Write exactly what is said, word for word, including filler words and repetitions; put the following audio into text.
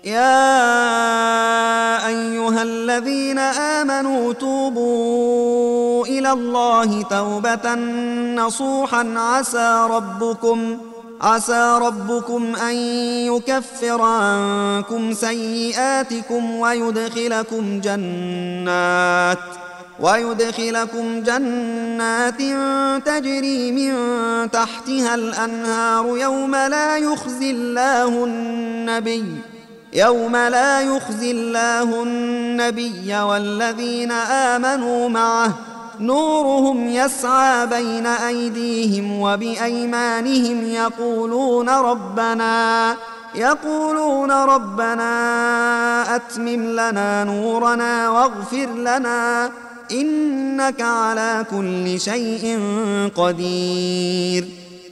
يا أيها الذين آمنوا توبوا إلى الله توبة نصوحا عسى ربكم عسى ربكم أن يكفر عنكم سيئاتكم ويدخلكم جنات ويدخلكم جنات تجري من تحتها الأنهار يوم لا يخزي الله النبي يوم لا يخزي الله النبي والذين آمنوا معه نورهم يسعى بين أيديهم وبأيمانهم يقولون ربنا يقولون ربنا أتمم لنا نورنا واغفر لنا إنك على كل شيء قدير.